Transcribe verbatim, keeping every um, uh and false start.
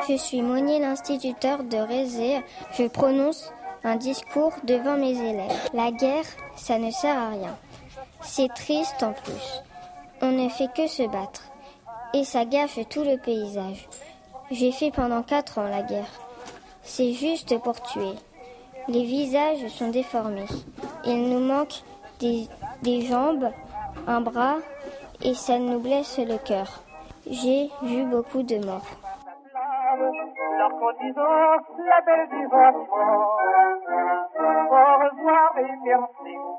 Je suis Monnier, l'instituteur de Rézé. Je prononce un discours devant mes élèves. La guerre, ça ne sert à rien. C'est triste en plus. On ne fait que se battre. Et ça gâche tout le paysage. J'ai fait pendant quatre ans la guerre. C'est juste pour tuer. Les visages sont déformés. Il nous manque des, des jambes, un bras, et ça nous blesse le cœur. J'ai vu beaucoup de morts. Leur disant la belle du vent. Au revoir et merci.